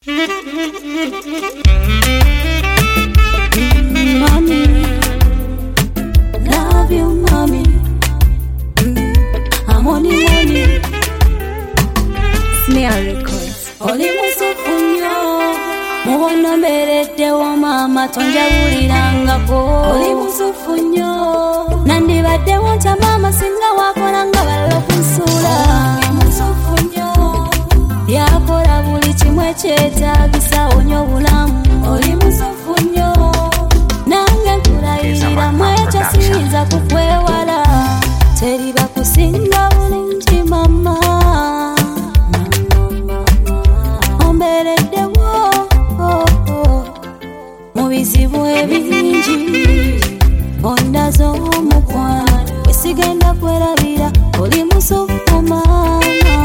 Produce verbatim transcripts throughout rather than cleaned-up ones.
Mommy, love you, mommy. I'm on the money. Snare Records. Oli musufunyo mubono mberede wa mama tonjawulirangako. Oli musufunyo nandibadde wonta mama singa wakolanga balala kunsula. Musufunyo yakola buli kimu ekyetaagisa onyo obulamu. Oli musufunyo nange nkulayirira mwekyo siyinza kukwewala. Teri bakusinga bulungi mama. Ombereddewo mu bizibu ebingi ondazo omukwano wesigenda kwerabira. Oli musufu mama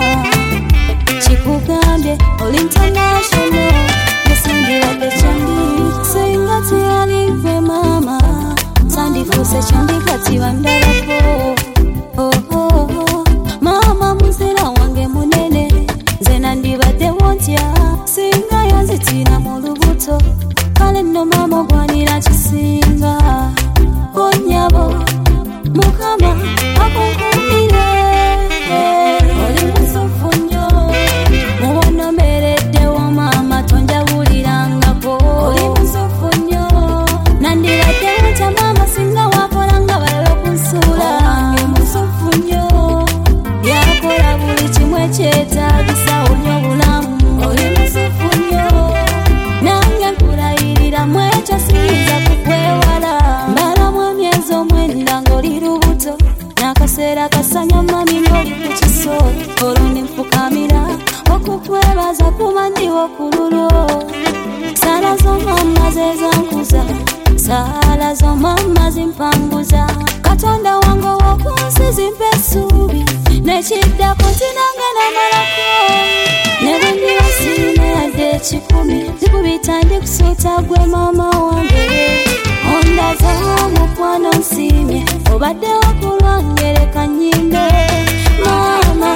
kikugambye oli international nesindiwadde kyandi singa teyalive mama sandifuse kyandi kati bandalako. Oh, oh, oh. Mama muzira wange munene nze nandibadde wontya singa yanzitira mu lubuto kale nno mama ogwanira kisinga onyabo mukama akunkumire. Oli musufu nnyo mubono mberedde wa mama tonjawulirangako. Oli musufu nnyo nandibadde wontya mama singa wakolanga balala okunsula. Musufu nnyo yakola buli kimu ekyetaagisa onyo obulamu. Oli musufu nnyo nange nkulayirira mwekyo siyinza kukwewala. Mbalamu emyezi omwenda ng'oli lubuto n'akaseera kasanya mami ng'oli ku kisolo. Olwo ne nfukamira okukwebaza kuba ndiwo ku lulwo. Saala zo mama ze zankuza, saala zo mama zimpanguza. Katonda wange ow'okunsi zimpa essuubi nekiddako nti nange namalako. Ne bwe ndiba sirina yadde ekikumi zikubita ndikusuuta gwe mama wange. Ondaza omukwano nsiimye obaddewo ku lwange leka nnyimbe. Mama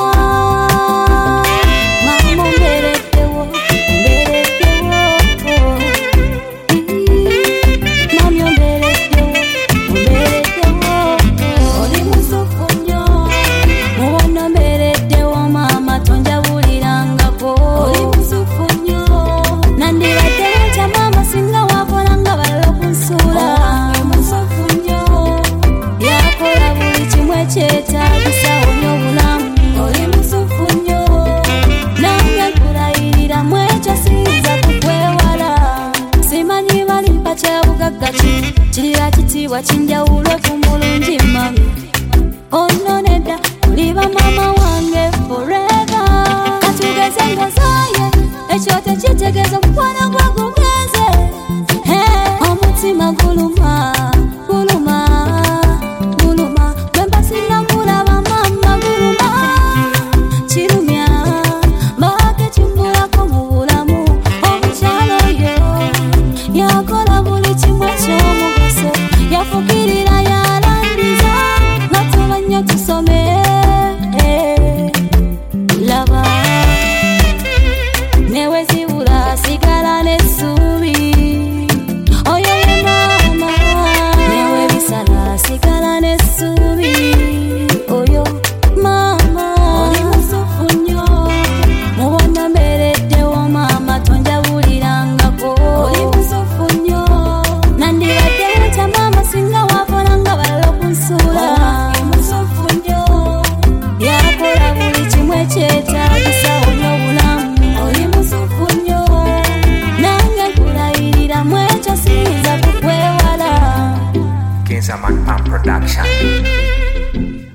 mama ombereddewo ombereddewo mami ombereddewo ombereddewo. Oli musufu nnyo mubono mbereddewo mama tonjawulirangako. Oli musufu nnyo nandibadde wontya mama singa wakolanga balala okunsula. Musufu nnyo yakola buli kimu ekyetaagisa onyo obulamu. Oli musufu nnyo nange nkulayirira mwekyo siyinza kukwewala. Simanyi balimpa kyabugagga ki kirira kitiibwa kinjawulo ku mulungi mami. Ono nedda oliba mama wange forever. Katugeze ngozaaye ekyo tekitegeeza omukwano gwa gugeze. Hey, omutima guluma guluma guluma bwemba sinnakulaba mama guluma kirumya mbake kimbulako mu bulamu. Omukyalo oyo yakola buli kimu eky'omugaso yafukirira yalandiza nga tuba nnyo tusome. Laba newezibula sigala n'essuubi. Oyo ye mama newe bisala sigala n'essuubi. Oyo mama oli musufu nnyo mubono mbereddewo mama tonjawulirangako. Oli musufu nnyo nandibadde wontya mama singa wakolanga balala okunsula. Musufu nnyo yakola buli kimu ekyetaagisa onyo obulamu. Oli musufu nnyo nange nkulayirira mwekyo siyinza kukwewala. Kinzaman Pan Production.